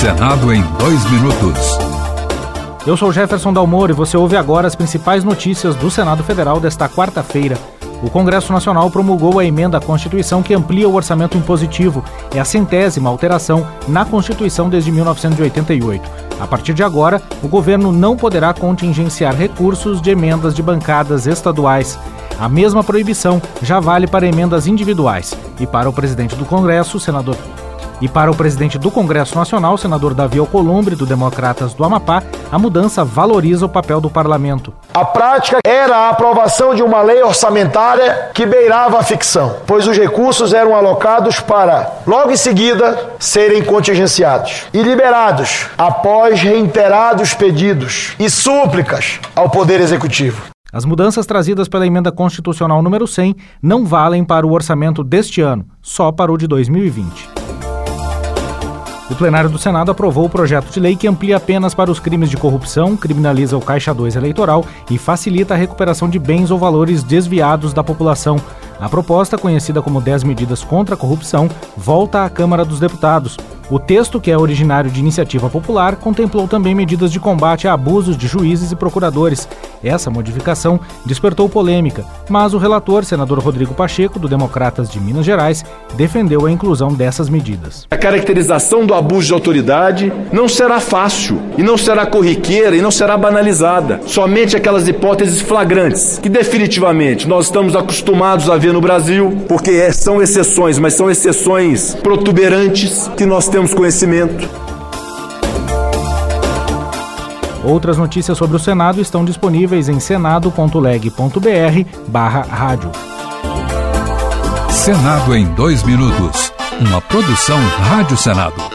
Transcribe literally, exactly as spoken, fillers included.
Senado em dois minutos. Eu sou Jefferson Dalmor e você ouve agora as principais notícias do Senado Federal desta quarta-feira. O Congresso Nacional promulgou a emenda à Constituição que amplia o orçamento impositivo. É a centésima alteração na Constituição desde mil novecentos e oitenta e oito. A partir de agora, o governo não poderá contingenciar recursos de emendas de bancadas estaduais. A mesma proibição já vale para emendas individuais. E para o presidente do Congresso, senador... E para o presidente do Congresso Nacional, senador Davi Alcolumbre, do Democratas do Amapá, a mudança valoriza o papel do parlamento. A prática era a aprovação de uma lei orçamentária que beirava a ficção, pois os recursos eram alocados para, logo em seguida, serem contingenciados e liberados após reiterados pedidos e súplicas ao Poder Executivo. As mudanças trazidas pela Emenda Constitucional número cem não valem para o orçamento deste ano, só para o de dois mil e vinte. O plenário do Senado aprovou o projeto de lei que amplia penas para os crimes de corrupção, criminaliza o Caixa dois eleitoral e facilita a recuperação de bens ou valores desviados da população. A proposta, conhecida como dez medidas contra a corrupção, volta à Câmara dos Deputados. O texto, que é originário de iniciativa popular, contemplou também medidas de combate a abusos de juízes e procuradores. Essa modificação despertou polêmica, mas o relator, senador Rodrigo Pacheco, do Democratas de Minas Gerais, defendeu a inclusão dessas medidas. A caracterização do abuso de autoridade não será fácil, e não será corriqueira, e não será banalizada. Somente aquelas hipóteses flagrantes, que definitivamente nós estamos acostumados a ver no Brasil, porque são exceções, mas são exceções protuberantes que nós temos conhecimento. Outras notícias sobre o Senado estão disponíveis em senado ponto leg ponto br barra rádio. Senado em dois minutos. Uma produção Rádio Senado.